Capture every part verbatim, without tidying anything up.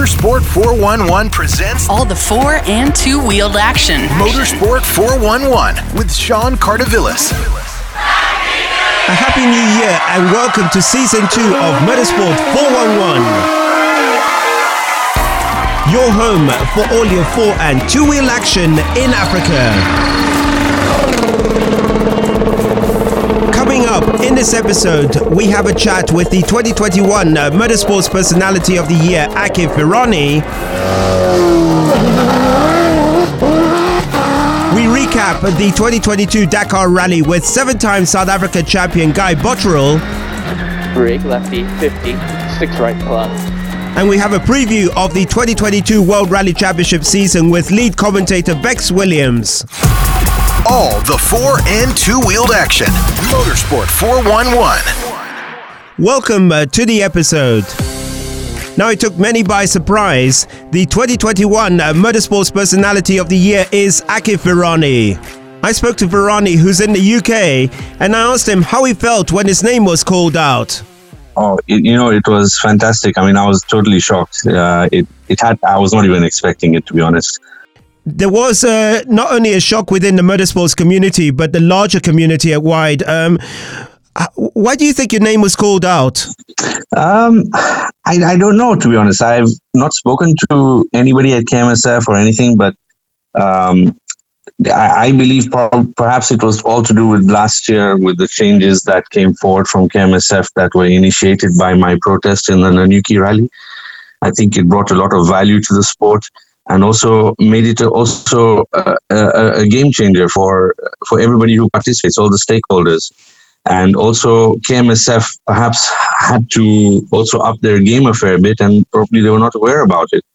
Motorsport four one one presents all the four and two-wheeled action. Motorsport four one one with Sean Cardavillis. A happy new year and welcome to season two of Motorsport four one one. Your home for all your four and two-wheel action in Africa. Coming up in this episode, we have a chat with the twenty twenty-one uh, Motorsports Personality of the Year, Akif Virani. We recap the twenty twenty-two Dakar Rally with seven-time South Africa champion Guy Botterill. Brake lefty, fifty, six right club. And we have a preview of the twenty twenty-two World Rally Championship season with lead commentator Bex Williams. All the four and two-wheeled action. Motorsport four one one. Welcome uh, to the episode. Now, it took many by surprise. The twenty twenty-one uh, Motorsports Personality of the Year is Akif Virani. I spoke to Virani, who's in the U K, and I asked him how he felt when his name was called out. Oh, it, you know, it was fantastic. I mean, I was totally shocked. Uh, it, it had, I was not even expecting it, to be honest. There was uh, not only a shock within the motorsports community, but the larger community at wide. Um, why do you think your name was called out? Um, I, I don't know, to be honest. I've not spoken to anybody at K M S F or anything, but um, I, I believe per- perhaps it was all to do with last year, with the changes that came forward from K M S F that were initiated by my protest in the Nanyuki rally. I think it brought a lot of value to the sport, and also made it also a, a, a game changer for for everybody who participates, all the stakeholders. And also K M S F perhaps had to also up their game a fair bit, and probably they were not aware about it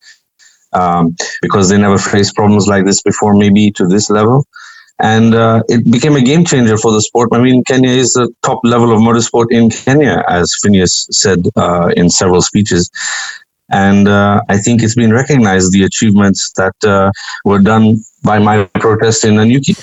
um, because they never faced problems like this before, maybe to this level. And uh, it became a game changer for the sport. I mean, Kenya is the top level of motorsport in Kenya, as Phineas said uh, in several speeches. And uh, I think it's been recognized, the achievements that uh, were done by my protest in Nanyuki.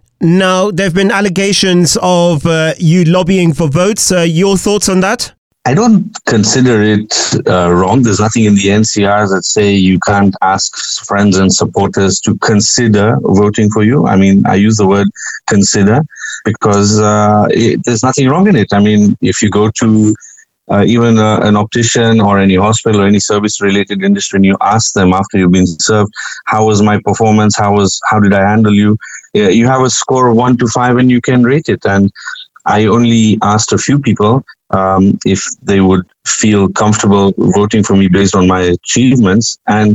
Now, there have been allegations of uh, you lobbying for votes. Uh, your thoughts on that? I don't consider it uh, wrong. There's nothing in the N C R that say you can't ask friends and supporters to consider voting for you. I mean, I use the word consider because uh, it, there's nothing wrong in it. I mean, if you go to Uh, even uh, an optician or any hospital or any service-related industry, and you ask them after you've been served, how was my performance? How was how did I handle you? Uh, you have a score of one to five, and you can rate it. And I only asked a few people um, if they would feel comfortable voting for me based on my achievements. And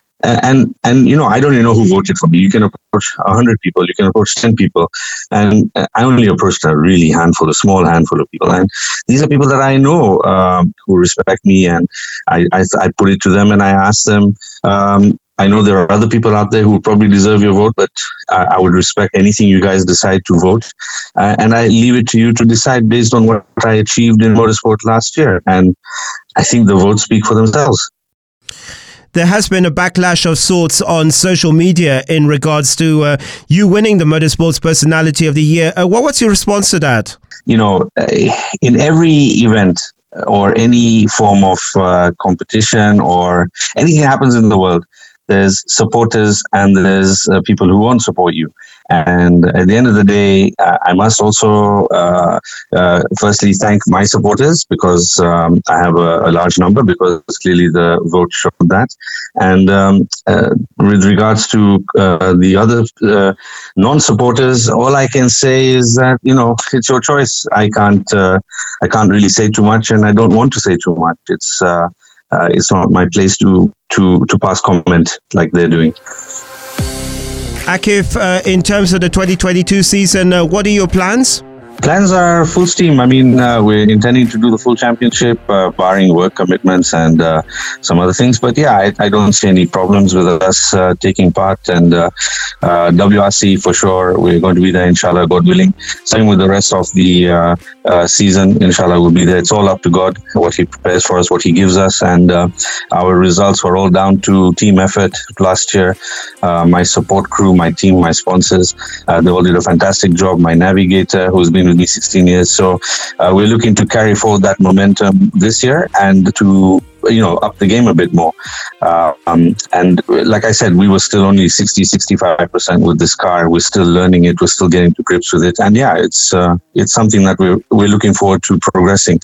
And, and you know, I don't even know who voted for me. You can approach one hundred people, you can approach ten people. And I only approached a really handful, a small handful of people. And these are people that I know um, who respect me. And I, I, I put it to them and I asked them, um, I know there are other people out there who probably deserve your vote, but I, I would respect anything you guys decide to vote. Uh, and I leave it to you to decide based on what I achieved in motorsport last year. And I think the votes speak for themselves. There has been a backlash of sorts on social media in regards to uh, you winning the Motorsports Personality of the Year. Uh, what was your response to that? You know, in every event or any form of uh, competition or anything that happens in the world, there's supporters and there's uh, people who won't support you. And at the end of the day, uh, I must also uh, uh, firstly thank my supporters because um, I have a, a large number, because clearly the vote showed that. And um, uh, with regards to uh, the other uh, non-supporters, all I can say is that, you know, it's your choice. I can't, uh, I can't really say too much, and I don't want to say too much. It's uh, uh, it's not my place to to to pass comment like they're doing. Akif, uh, in terms of the twenty twenty-two season, uh, what are your plans? Plans are full steam. I mean, uh, we're intending to do the full championship, uh, barring work commitments and uh, some other things. But yeah, I, I don't see any problems with us uh, taking part. And uh, uh, W R C, for sure, we're going to be there, inshallah, God willing. Same with the rest of the uh, uh, season, inshallah, we'll be there. It's all up to God, what He prepares for us, what He gives us. And uh, our results were all down to team effort last year. Uh, my support crew, my team, my sponsors, uh, they all did a fantastic job. My navigator, who's been with me sixteen years. So uh, we're looking to carry forward that momentum this year and to you know, up the game a bit more. Uh, um, and like I said, we were still only sixty, sixty-five percent with this car. We're still learning it. We're still getting to grips with it. And yeah, it's uh, it's something that we're we're looking forward to progressing.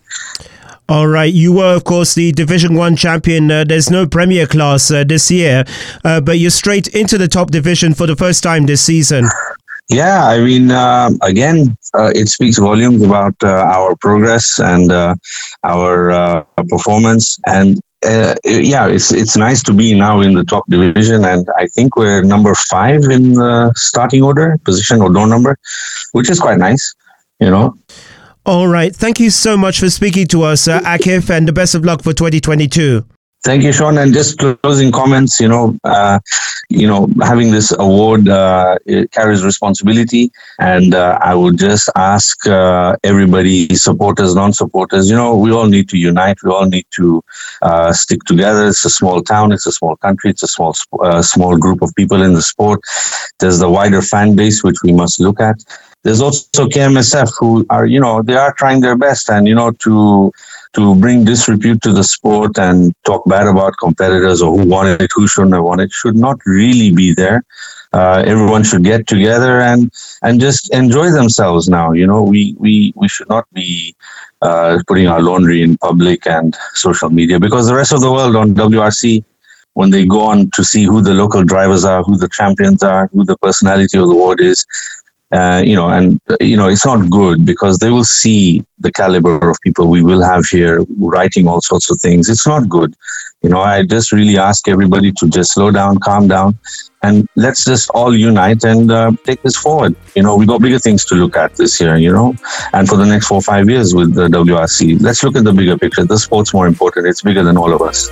All right. You were, of course, the Division One champion. Uh, there's no Premier class uh, this year, uh, but you're straight into the top division for the first time this season. Yeah, I mean, uh, again, uh, it speaks volumes about uh, our progress and uh, our uh, performance. And uh, yeah, it's it's nice to be now in the top division. And I think we're number five in the starting order, position or door number, which is quite nice, you know. All right. Thank you so much for speaking to us, uh, Akif, and the best of luck for twenty twenty-two. Thank you, Sean. And just closing comments, you know, uh, you know, having this award uh, it carries responsibility. And uh, I would just ask uh, everybody, supporters, non-supporters, you know, we all need to unite. We all need to uh, stick together. It's a small town. It's a small country. It's a small, uh, small group of people in the sport. There's the wider fan base, which we must look at. There's also K M S F who are, you know, they are trying their best, and, you know, to to bring disrepute to the sport and talk bad about competitors or who won it, who shouldn't have won it, should not really be there. Uh, everyone should get together and and just enjoy themselves now. You know, we we, we should not be uh, putting our laundry in public and social media, because the rest of the world on W R C, when they go on to see who the local drivers are, who the champions are, who the personality of the award is, Uh, you know, and, uh, you know, it's not good, because they will see the caliber of people we will have here writing all sorts of things. It's not good. You know, I just really ask everybody to just slow down, calm down, and let's just all unite and uh, take this forward. You know, we got bigger things to look at this year, you know, and for the next four or five years with the W R C. Let's look at the bigger picture. The sport's more important. It's bigger than all of us.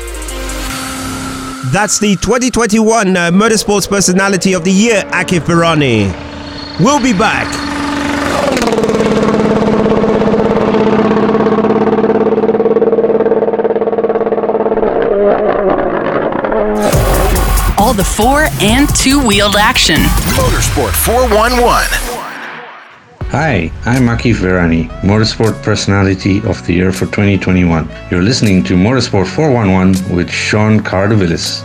That's the twenty twenty-one uh, Motorsports Personality of the Year, Akif Virani. We'll be back. All the four and two-wheeled action. Motorsport four one one. Hi, I'm Akif Virani, Motorsport Personality of the Year for twenty twenty-one. You're listening to Motorsport four one one with Sean Cardovillis.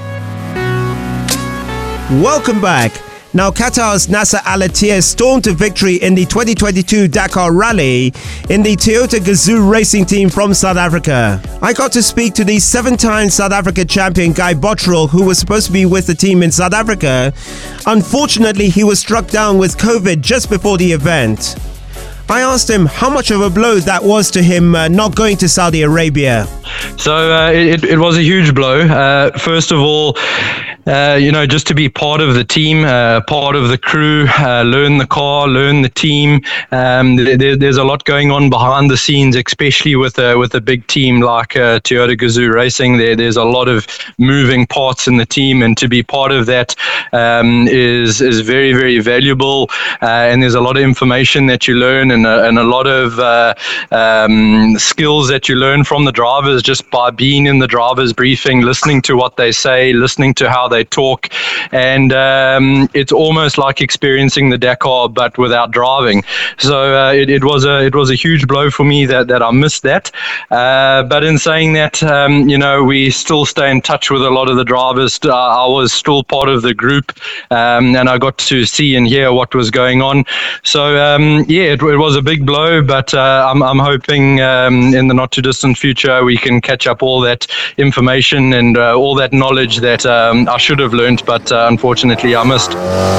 Welcome back. Now, Qatar's Nasser Al-Attiyah stormed to victory in the twenty twenty-two Dakar Rally in the Toyota Gazoo racing team from South Africa. I got to speak to the seven-time South Africa champion Guy Botterill, who was supposed to be with the team in South Africa. Unfortunately, he was struck down with COVID just before the event. I asked him how much of a blow that was to him uh, not going to Saudi Arabia. So uh, it, it was a huge blow. Uh, first of all, Uh, you know, just to be part of the team, uh, part of the crew, uh, learn the car, learn the team. Um, there, there's a lot going on behind the scenes, especially with a, with a big team like uh, Toyota Gazoo Racing. There, there's a lot of moving parts in the team, and to be part of that um, is is very, very valuable. Uh, and there's a lot of information that you learn, and a, and a lot of uh, um, skills that you learn from the drivers just by being in the drivers' briefing, listening to what they say, listening to how they they talk, and um, it's almost like experiencing the Dakar but without driving. So uh, it, it was a it was a huge blow for me that, that I missed that. Uh, but in saying that, um, you know, we still stay in touch with a lot of the drivers. Uh, I was still part of the group, um, and I got to see and hear what was going on. So um, yeah, it, it was a big blow, but uh, I'm I'm hoping um, in the not too distant future we can catch up all that information and uh, all that knowledge that um, I should have learned, but uh, unfortunately I missed.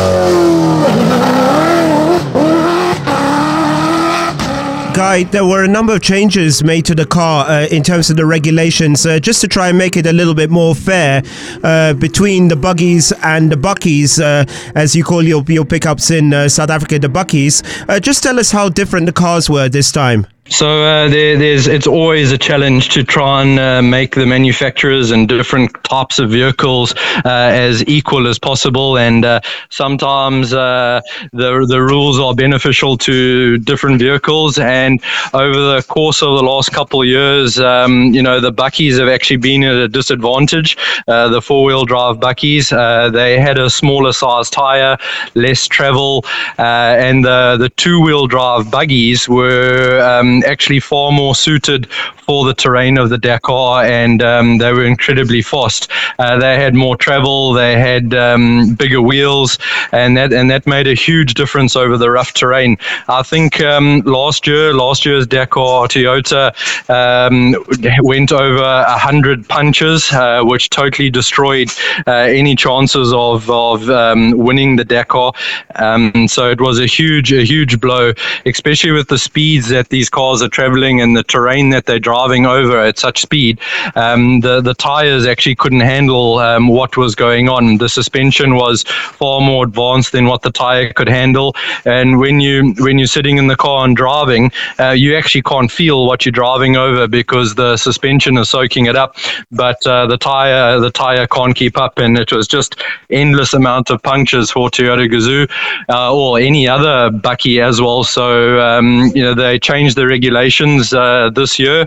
Guy, there were a number of changes made to the car uh, in terms of the regulations, uh, just to try and make it a little bit more fair uh, between the buggies and the buckies, uh, as you call your, your pickups in uh, South Africa, the buckies. Uh, just tell us how different the cars were this time. So uh, there, there's it's always a challenge to try and uh, make the manufacturers and different types of vehicles uh, as equal as possible, and uh, sometimes uh, the the rules are beneficial to different vehicles. And over the course of the last couple of years, um, you know, the buckies have actually been at a disadvantage. Uh, the four-wheel drive buckies, uh, they had a smaller size tire, less travel, uh, and the the two-wheel drive buggies were um, um, actually far more suited for the terrain of the Dakar, and um, they were incredibly fast. Uh, they had more travel, they had um, bigger wheels, and that and that made a huge difference over the rough terrain. I think um, last year, last year's Dakar, Toyota um, went over a hundred punches, uh, which totally destroyed uh, any chances of of um, winning the Dakar. Um, so it was a huge, a huge blow, especially with the speeds that these cars are traveling and the terrain that they're driving over at such speed. Um, the the tires actually couldn't handle um, what was going on. The suspension was far more advanced than what the tire could handle, and when you when you're sitting in the car and driving, uh, you actually can't feel what you're driving over because the suspension is soaking it up. But uh, the tire the tire can't keep up, and it was just endless amount of punctures for Toyota Gazoo uh, or any other bakkie as well. So um, you know, they changed the regulations uh, this year.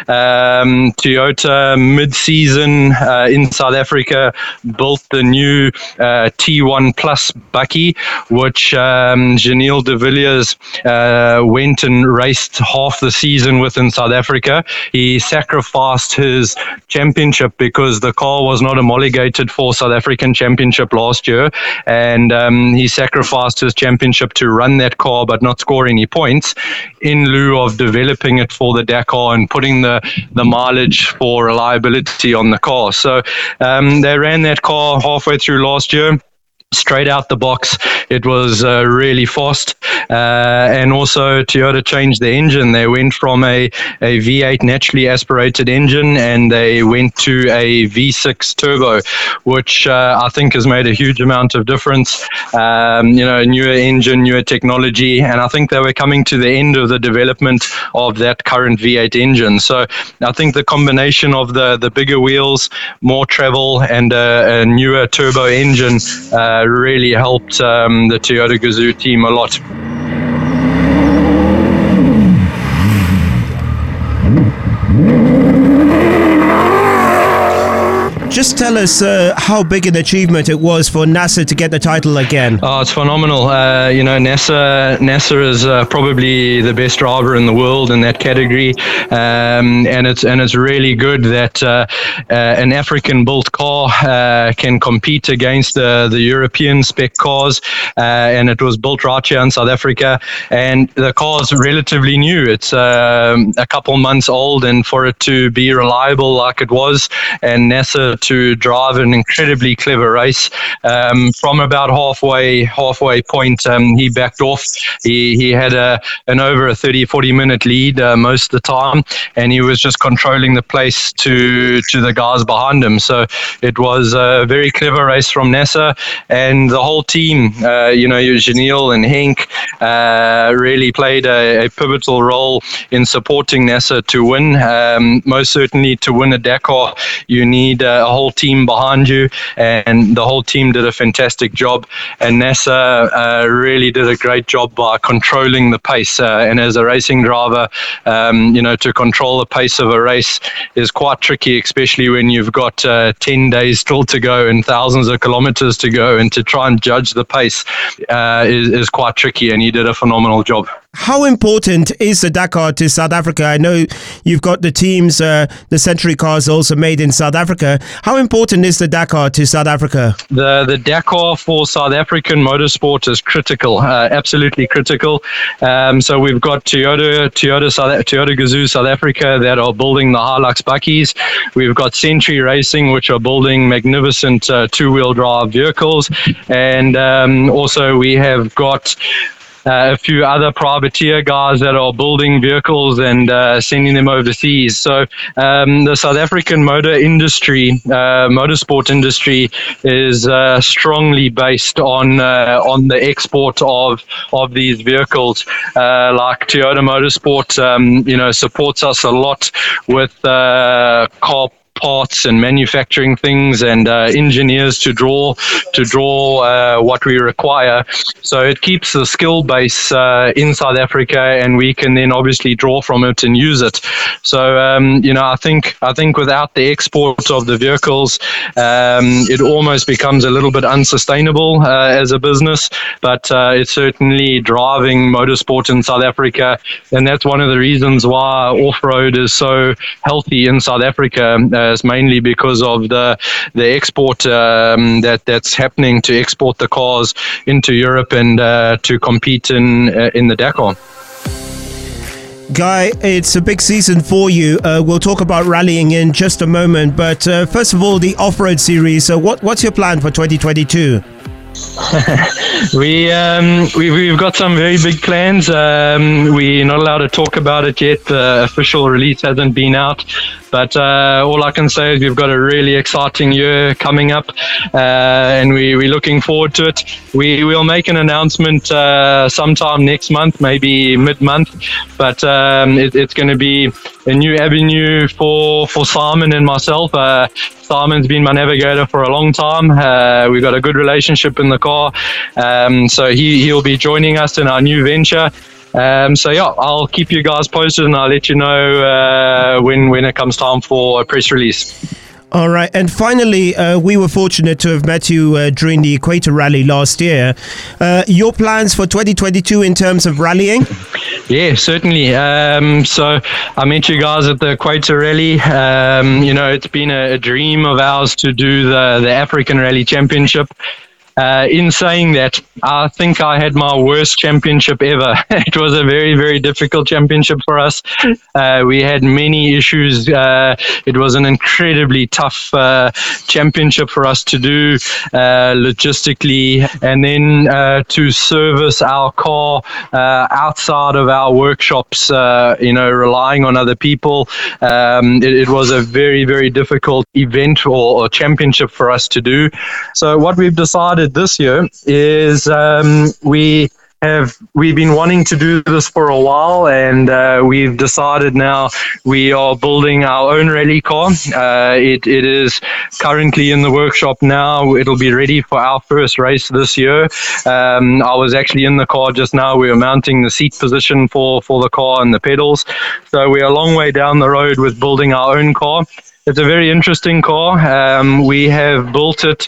Um, Toyota mid-season uh, in South Africa built the new uh, T one Plus bakkie, which um, Gilles de Villiers uh, went and raced half the season with in South Africa. He sacrificed his championship because the car was not homologated for South African Championship last year, and um, he sacrificed his championship to run that car but not score any points in lieu of developing it for the Dakar and putting the, the mileage for reliability on the car. So um, they ran that car halfway through last year. Straight out the box, it was uh, really fast, uh, and also Toyota changed the engine. They went from a, a V eight naturally aspirated engine and they went to a V six turbo, which uh, I think has made a huge amount of difference. Um, you know, newer engine, newer technology, and I think they were coming to the end of the development of that current V eight engine. So I think the combination of the, the bigger wheels, more travel, and a, a newer turbo engine uh, really helped um, the Toyota Gazoo team a lot. Just tell us uh, how big an achievement it was for Nasser to get the title again. Oh, it's phenomenal. Uh, you know, Nasser, Nasser is uh, probably the best driver in the world in that category, um, and it's and it's really good that uh, uh, an African-built car uh, can compete against the the European spec cars, uh, and it was built right here in South Africa, and the car is relatively new. It's um, a couple months old, and for it to be reliable like it was, and Nasser to drive an incredibly clever race. Um, from about halfway halfway point, um, he backed off. He he had a an over a thirty, forty minute lead uh, most of the time, and he was just controlling the place to to the guys behind him. So it was a very clever race from Nasser, and the whole team, uh, you know, Janelle and Henk uh, really played a, a pivotal role in supporting Nasser to win. Um, most certainly, to win a Dakar, you need a whole team behind you, and the whole team did a fantastic job, and Nasser uh, really did a great job by controlling the pace, uh, and as a racing driver, um, you know, to control the pace of a race is quite tricky, especially when you've got uh, ten days still to go and thousands of kilometers to go, and to try and judge the pace uh, is, is quite tricky, and he did a phenomenal job. How important is the Dakar to South Africa? I know you've got the teams, uh, the Century cars also made in South Africa. How important is the Dakar to South Africa? The the Dakar for South African motorsport is critical, uh, absolutely critical. Um, so we've got Toyota, Toyota, South, Toyota Gazoo South Africa that are building the Hilux bakkies. We've got Century Racing, which are building magnificent uh, two-wheel drive vehicles, and um, also we have got Uh, a few other privateer guys that are building vehicles and uh, sending them overseas. So um, the South African motor industry, uh, motorsport industry, is uh, strongly based on uh, on the export of of these vehicles. Uh, like Toyota Motorsport, um, you know, supports us a lot with uh, car parts and manufacturing things and uh, engineers to draw to draw uh, what we require. So it keeps the skill base uh, in South Africa, and we can then obviously draw from it and use it. So um, you know, I think I think without the export of the vehicles, um, it almost becomes a little bit unsustainable uh, as a business. But uh, it's certainly driving motorsport in South Africa, and that's one of the reasons why off-road is so healthy in South Africa. Uh, it's mainly because of the the export um, that that's happening to export the cars into Europe and uh, to compete in uh, in the Dakar. Guy, it's a big season for you. Uh, we'll talk about rallying in just a moment, but uh, first of all, the off-road series. So, what what's your plan for twenty twenty-two? we um we, we've got some very big plans. Um, we're not allowed to talk about it yet. The official release hasn't been out, but uh, all I can say is we've got a really exciting year coming up, uh, and we, we're looking forward to it. We will make an announcement uh, sometime next month, maybe mid-month, but um, it, it's going to be a new avenue for, for Simon and myself. Uh, Simon's been my navigator for a long time. Uh, we've got a good relationship in the car. Um, so he, he'll be joining us in our new venture. Um, so yeah, I'll keep you guys posted, and I'll let you know uh, when, when it comes time for a press release. All right. And finally, uh, we were fortunate to have met you uh, during the Equator Rally last year. Uh, your plans for twenty twenty-two in terms of rallying? Yeah, certainly. Um, so I met you guys at the Equator Rally. Um, you know, it's been a, a dream of ours to do the, the African Rally Championship. Uh, in saying that, I think I had my worst championship ever. It was a very, very difficult championship for us. Uh, we had many issues. Uh, it was an incredibly tough uh, championship for us to do uh, logistically, and then uh, to service our car uh, outside of our workshops, uh, you know, relying on other people. Um, it, it was a very, very difficult event or, or championship for us to do. So what we've decided this year is um, we have we've been wanting to do this for a while, and uh, we've decided now we are building our own rally car. Uh, it, it is currently in the workshop now. It'll be ready for our first race this year. Um, I was actually in the car just now. We were mounting the seat position for, for the car and the pedals. So we're a long way down the road with building our own car. It's a very interesting car. Um, we have built it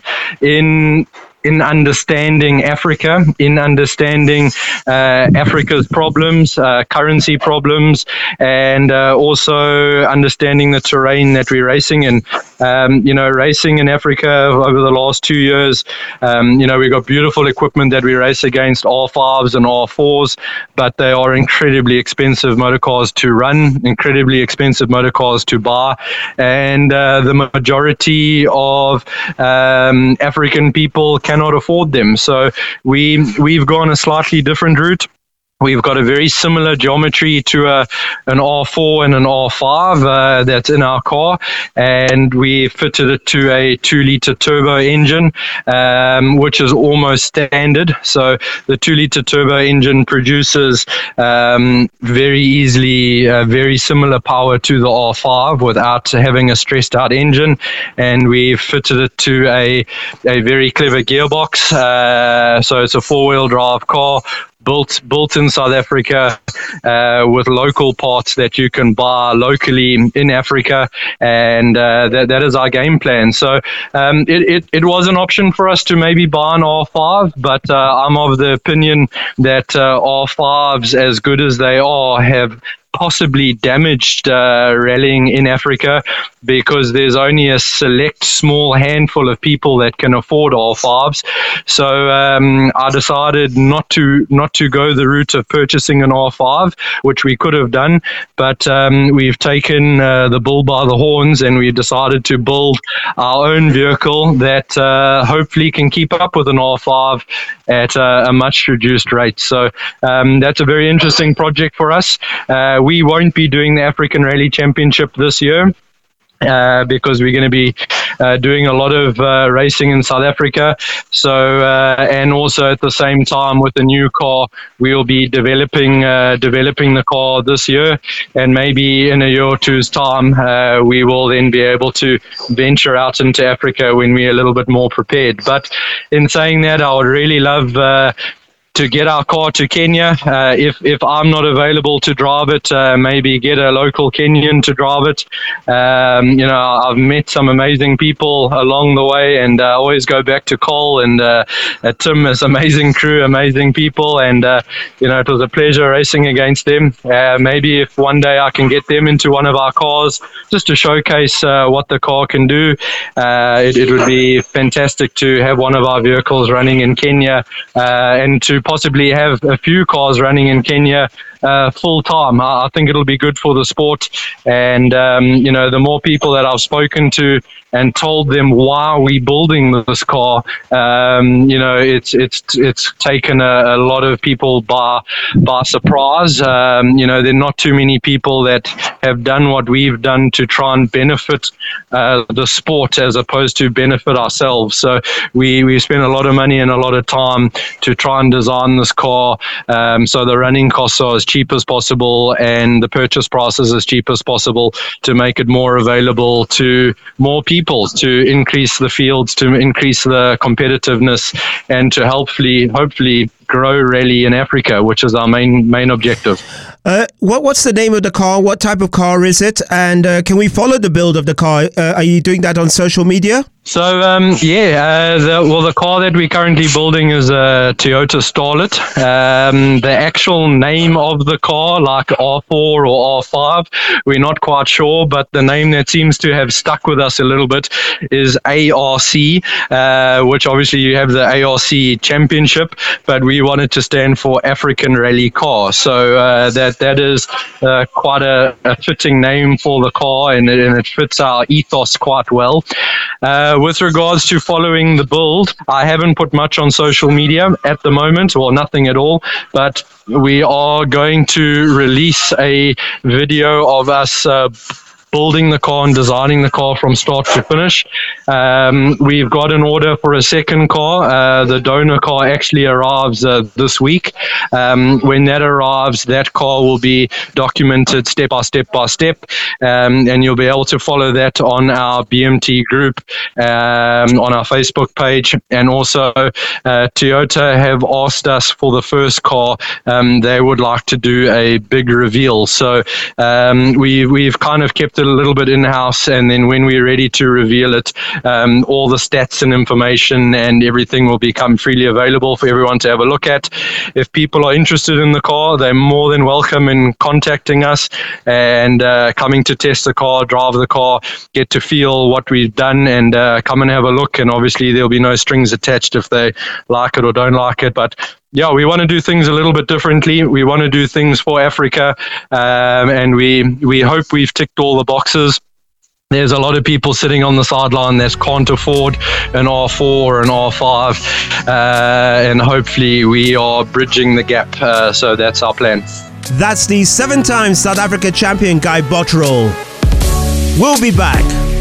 in in understanding Africa, in understanding uh, Africa's problems, uh, currency problems, and uh, also understanding the terrain that we're racing in. Um, you know, racing in Africa over the last two years, um, you know, we've got beautiful equipment that we race against, R fives and R fours, but they are incredibly expensive motor cars to run, incredibly expensive motor cars to buy, and uh, the majority of um, African people can not afford them. So we we've gone a slightly different route. We've got a very similar geometry to a, an R four and an R five uh, that's in our car, and we fitted it to a two litre turbo engine, um, which is almost standard. So the two litre turbo engine produces um, very easily uh, very similar power to the R five without having a stressed out engine, and we've fitted it to a, a very clever gearbox. Uh, so it's a four-wheel drive car, built built in South Africa uh, with local parts that you can buy locally in Africa, and uh, that that is our game plan. So um, it, it, it was an option for us to maybe buy an R five, but uh, I'm of the opinion that uh, R fives, as good as they are, have possibly damaged uh, rallying in Africa, because there's only a select small handful of people that can afford R fives. So um, I decided not to not to go the route of purchasing an R five, which we could have done, but um, we've taken uh, the bull by the horns, and we've decided to build our own vehicle that uh, hopefully can keep up with an R five at a, a much reduced rate. So um, that's a very interesting project for us. Uh, we won't be doing the African Rally Championship this year. Uh, because we're going to be uh, doing a lot of uh, racing in South Africa. So, uh, and also at the same time with the new car, we'll be developing uh, developing the car this year, and maybe in a year or two's time, uh, we will then be able to venture out into Africa when we're a little bit more prepared. But in saying that, I would really love Uh, to get our car to Kenya. Uh, if if I'm not available to drive it, uh, maybe get a local Kenyan to drive it. Um, you know, I've met some amazing people along the way, and I uh, always go back to Cole and uh, uh, Tim as amazing crew, amazing people, and uh, you know, it was a pleasure racing against them. Uh, maybe if one day I can get them into one of our cars, just to showcase uh, what the car can do, uh, it, it would be fantastic to have one of our vehicles running in Kenya, uh, and to possibly have a few cars running in Kenya uh, full time. I, I think it'll be good for the sport, and um, you know, the more people that I've spoken to and told them why we're building this car, um, you know, it's it's it's taken a, a lot of people by by surprise. Um, you know, there are not too many people that have done what we've done to try and benefit uh, the sport as opposed to benefit ourselves. So we we spent a lot of money and a lot of time to try and design this car um, so the running costs are as cheap as possible and the purchase price is as cheap as possible, to make it more available to more people, to increase the fields, to increase the competitiveness, and to hopefully hopefully grow rally in Africa, which is our main main objective. Uh, what what's the name of the car? What type of car is it? And uh, can we follow the build of the car? Uh, are you doing that on social media? So um, yeah, uh, the, well, the car that we're currently building is a Toyota Starlet. Um, the actual name of the car, like R four or R five, we're not quite sure, but the name that seems to have stuck with us a little bit is A R C, uh, which obviously you have the A R C Championship, but we wanted to stand for African Rally Car. So uh, that that is uh, quite a, a fitting name for the car, and it, and it fits our ethos quite well. Uh, with regards to following the build, I haven't put much on social media at the moment, or nothing at all, but we are going to release a video of us uh, building the car and designing the car from start to finish. Um, we've got an order for a second car. Uh, the donor car actually arrives uh, this week. Um, when that arrives, that car will be documented step by step by step, um, and you'll be able to follow that on our B M T group, um, on our Facebook page. And also, uh, Toyota have asked us for the first car. Um, they would like to do a big reveal. So um, we, we've kind of kept it a little bit in-house, and then when we're ready to reveal it, um, all the stats and information and everything will become freely available for everyone to have a look at. If people are interested in the car, they're more than welcome in contacting us and uh, coming to test the car, drive the car, get to feel what we've done, and uh, come and have a look. And obviously there'll be no strings attached if they like it or don't like it, but yeah, we want to do things a little bit differently. We want to do things for Africa, um, and we we hope we've ticked all the boxes. There's a lot of people sitting on the sideline that can't afford an R four or an R five, uh, and hopefully we are bridging the gap. Uh, so that's our plan. That's the seven-time South Africa champion Guy Botterill. We'll be back.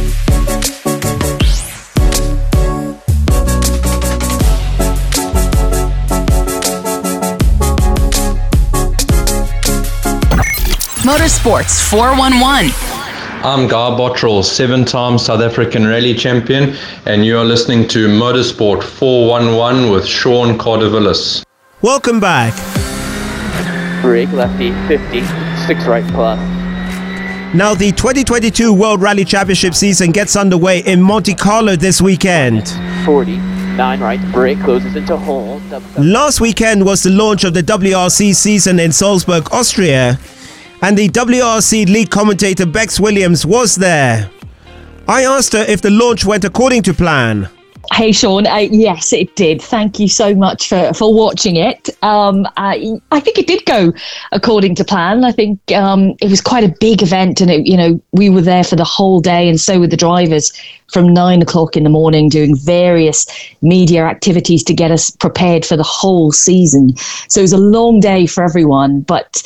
Motorsports four one one. I'm Guy Botterill, seven-time South African Rally Champion, and you are listening to Motorsport four one one with Sean Cardavillis. Welcome back. Brake lefty, fifty, six right plus. Now the twenty twenty-two World Rally Championship season gets underway in Monte Carlo this weekend. forty, nine right, brake closes into hold. Last weekend was the launch of the W R C season in Salzburg, Austria, and the W R C lead commentator Bex Williams was there. I asked her if the launch went according to plan. Hey Sean, uh, yes it did. Thank you so much for, for watching it. Um, I, I think it did go according to plan. I think um, it was quite a big event, and it, you know, we were there for the whole day, and so were the drivers, from nine o'clock in the morning, doing various media activities to get us prepared for the whole season. So it was a long day for everyone, but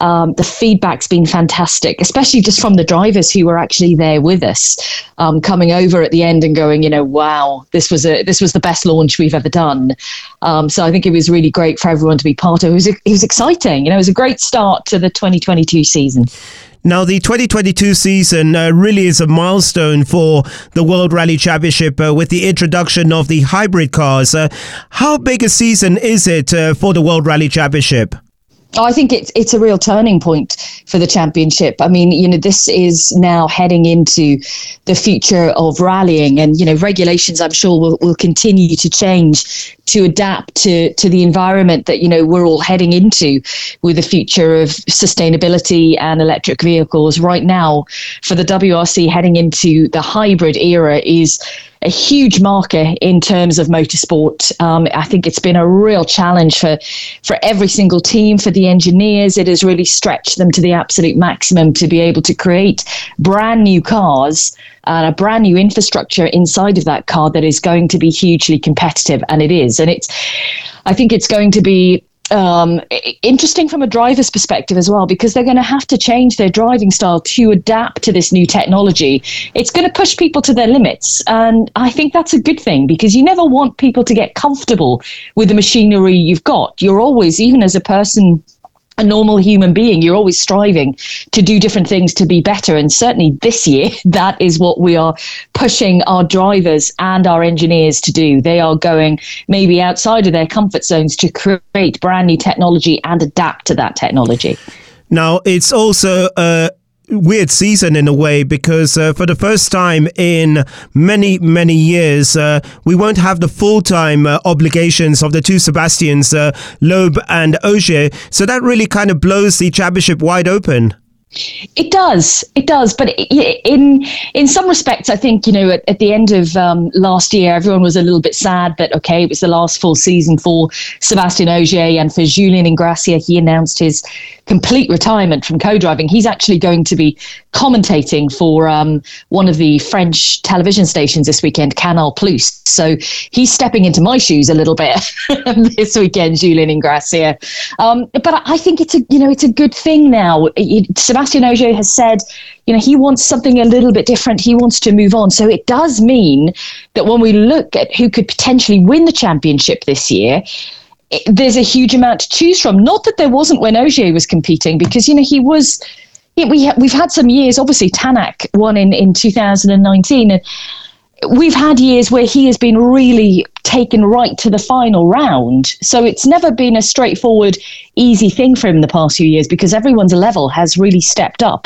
Um, the feedback's been fantastic, especially just from the drivers who were actually there with us, um, coming over at the end and going, you know, wow, this was a this was the best launch we've ever done. Um, so I think it was really great for everyone to be part of. It was it was exciting. You know, it was a great start to the twenty twenty-two season. Now, the twenty twenty-two season uh, really is a milestone for the World Rally Championship uh, with the introduction of the hybrid cars. Uh, how big a season is it uh, for the World Rally Championship? Oh, I think it's it's a real turning point for the championship. I mean, you know, this is now heading into the future of rallying, and you know, regulations I'm sure will, will continue to change to adapt to to the environment that, you know, we're all heading into with the future of sustainability and electric vehicles. Right now, for the W R C, heading into the hybrid era is a huge marker in terms of motorsport. Um, I think it's been a real challenge for, for every single team, for the engineers. It has really stretched them to the absolute maximum to be able to create brand new cars and a brand new infrastructure inside of that car that is going to be hugely competitive. And it is. And it's, I think it's going to be Um, interesting from a driver's perspective as well, because they're going to have to change their driving style to adapt to this new technology. It's going to push people to their limits, and I think that's a good thing, because you never want people to get comfortable with the machinery you've got. You're always, even as a person, a normal human being, you're always striving to do different things to be better. And certainly this year, that is what we are pushing our drivers and our engineers to do. They are going maybe outside of their comfort zones to create brand new technology and adapt to that technology. Now, it's also a weird season in a way, because uh, for the first time in many, many years, uh, we won't have the full-time uh, obligations of the two Sebastians, uh, Loeb and Ogier. So that really kind of blows the championship wide open. It does, it does. But in in some respects, I think, you know, at, at the end of um, last year, everyone was a little bit sad that, okay, it was the last full season for Sébastien Ogier, and for Julien Ingrassia, he announced his complete retirement from co-driving. He's actually going to be commentating for um, one of the French television stations this weekend, Canal Plus. So he's stepping into my shoes a little bit this weekend, Julien Ingrassia. Um, but I think it's a, you know, it's a good thing now. It, Sébastien Ogier has said, you know, he wants something a little bit different. He wants to move on. So it does mean that when we look at who could potentially win the championship this year, it, there's a huge amount to choose from. Not that there wasn't when Ogier was competing, because, you know, he was, yeah, we ha- we've had some years, obviously Tanak won in, in two thousand nineteen, and we've had years where he has been really taken right to the final round. So it's never been a straightforward, easy thing for him the past few years, because everyone's level has really stepped up.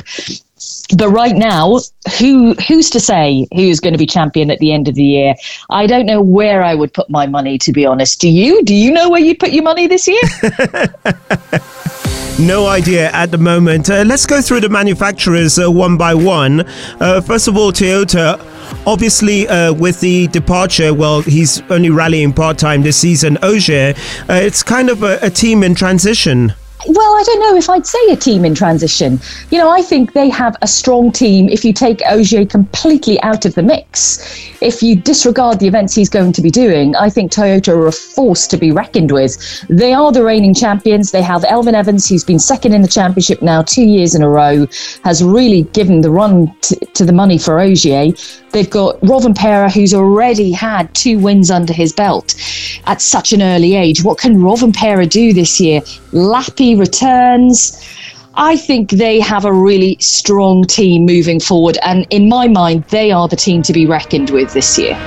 But right now, who who's to say who's going to be champion at the end of the year? I don't know where I would put my money, to be honest. Do you? Do you know where you'd put your money this year? No idea at the moment. Uh, let's go through the manufacturers uh, one by one. Uh, first of all, Toyota. Obviously, uh, with the departure, well, he's only rallying part-time this season, Ogier. Uh, it's kind of a, a team in transition. Well, I don't know if I'd say a team in transition. You know, I think they have a strong team if you take Ogier completely out of the mix. If you disregard the events he's going to be doing, I think Toyota are a force to be reckoned with. They are the reigning champions. They have Elvin Evans, who's been second in the championship now two years in a row, has really given the run to, to the money for Ogier. They've got Rovanperä, who's already had two wins under his belt at such an early age. What can Rovanperä do this year? Lappi returns. I think they have a really strong team moving forward, and in my mind, they are the team to be reckoned with this year.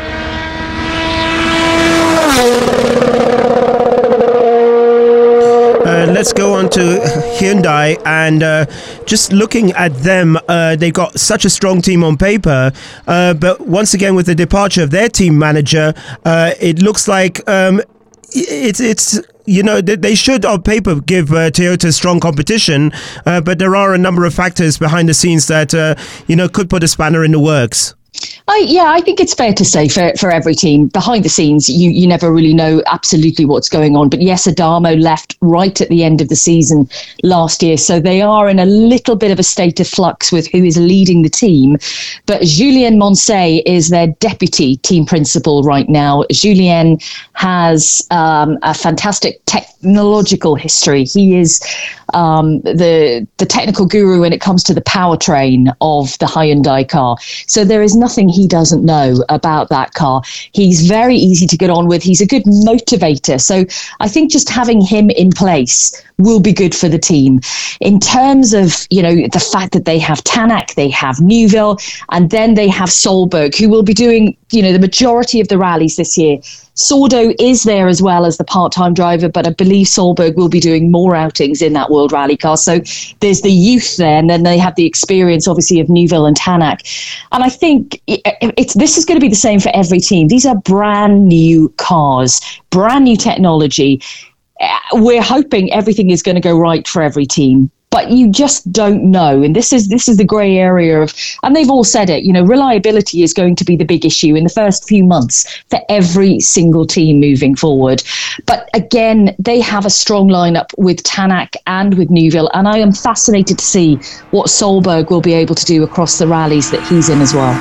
Uh, let's go on to Hyundai, and uh, just looking at them, uh, they've got such a strong team on paper, uh, but once again, with the departure of their team manager, uh, it looks like um, it's it's you know they should on paper give uh, Toyota strong competition, uh, but there are a number of factors behind the scenes that uh, you know could put a spanner in the works. I, yeah, I think it's fair to say for, for every team, behind the scenes, you, you never really know absolutely what's going on. But yes, Adamo left right at the end of the season last year. So they are in a little bit of a state of flux with who is leading the team. But Julien Moncey is their deputy team principal right now. Julien has um, a fantastic technological history. He is um, the, the technical guru when it comes to the powertrain of the Hyundai car. So there is nothing he doesn't know about that car. He's very easy to get on with. He's a good motivator. So I think just having him in place will be good for the team. In terms of, you know, the fact that they have Tanak, they have Neuville, and then they have Solberg, who will be doing, you know, the majority of the rallies this year. Sordo is there as well as the part-time driver, but I believe Solberg will be doing more outings in that World Rally car. So there's the youth there, and then they have the experience, obviously, of Neuville and Tanak. And I think it's this is going to be the same for every team. These are brand new cars, brand new technology. We're hoping everything is going to go right for every team. But you just don't know. And this is this is the grey area of, and they've all said it, you know, reliability is going to be the big issue in the first few months for every single team moving forward. But again, they have a strong lineup with Tanak and with Neuville. And I am fascinated to see what Solberg will be able to do across the rallies that he's in as well.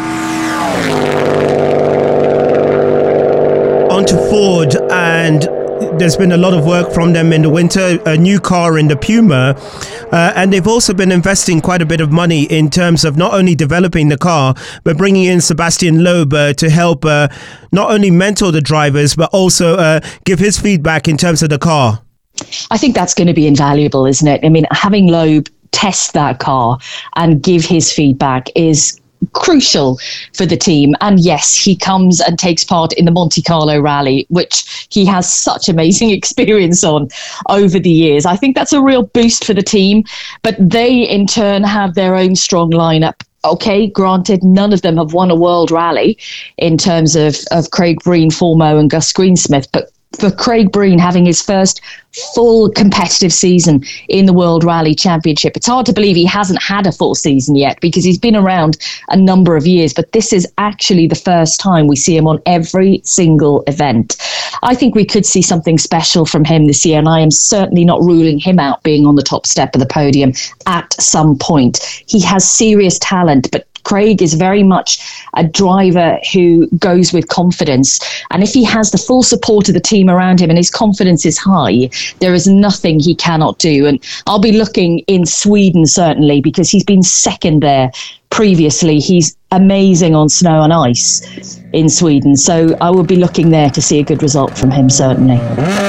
On to Ford, and there's been a lot of work from them in the winter, a new car in the Puma, uh, and they've also been investing quite a bit of money in terms of not only developing the car, but bringing in Sebastian Loeb uh, to help uh, not only mentor the drivers, but also uh, give his feedback in terms of the car. I think that's going to be invaluable, isn't it? I mean, having Loeb test that car and give his feedback is crucial for the team. And yes, he comes and takes part in the Monte Carlo rally, which he has such amazing experience on over the years. I think that's a real boost for the team, but they in turn have their own strong lineup. Okay, granted, none of them have won a world rally in terms of, of Craig Breen, Formo and Gus Greensmith, but for Craig Breen having his first full competitive season in the World Rally Championship. It's hard to believe he hasn't had a full season yet because he's been around a number of years, but this is actually the first time we see him on every single event. I think we could see something special from him this year, and I am certainly not ruling him out being on the top step of the podium at some point. He has serious talent, but Craig is very much a driver who goes with confidence. And if he has the full support of the team around him and his confidence is high, there is nothing he cannot do. And I'll be looking in Sweden, certainly, because he's been second there previously. He's amazing on snow and ice in Sweden. So I will be looking there to see a good result from him, certainly.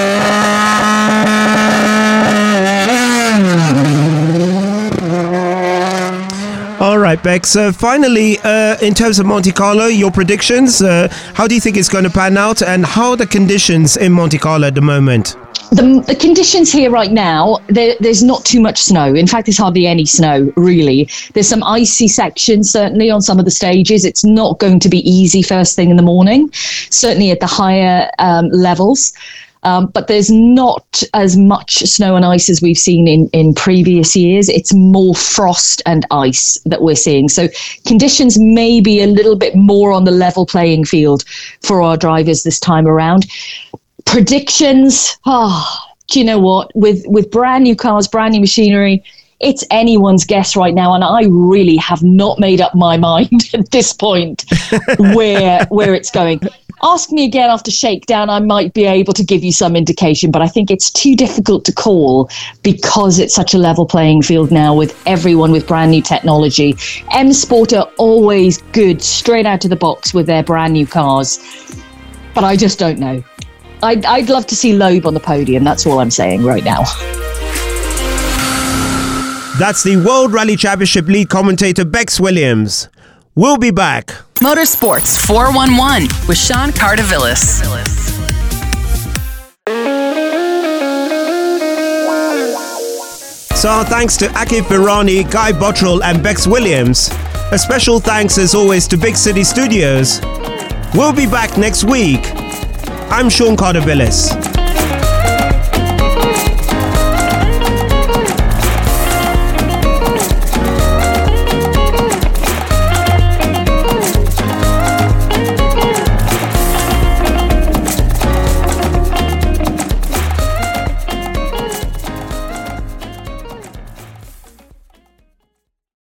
All right, Bex. Uh, finally, uh, in terms of Monte Carlo, your predictions, uh, how do you think it's going to pan out, and how are the conditions in Monte Carlo at the moment? The, the conditions here right now, there, there's not too much snow. In fact, there's hardly any snow, really. There's some icy sections, certainly, on some of the stages. It's not going to be easy first thing in the morning, certainly at the higher um, levels. Um, but there's not as much snow and ice as we've seen in, in previous years. It's more frost and ice that we're seeing. So conditions may be a little bit more on the level playing field for our drivers this time around. Predictions, oh, do you know what? With, with brand new cars, brand new machinery, it's anyone's guess right now, and I really have not made up my mind at this point where where it's going. Ask me again after shakedown, I might be able to give you some indication, but I think it's too difficult to call because it's such a level playing field now with everyone with brand new technology. M Sport are always good straight out of the box with their brand new cars, but I just don't know. I'd, I'd love to see Loeb on the podium. That's all I'm saying right now. That's the World Rally Championship lead commentator Bex Williams. We'll be back. Motorsports four one one with Sean Cardavillis. So thanks to Akif Virani, Guy Bottrell and Bex Williams. A special thanks as always to Big City Studios. We'll be back next week. I'm Sean Cardavillis.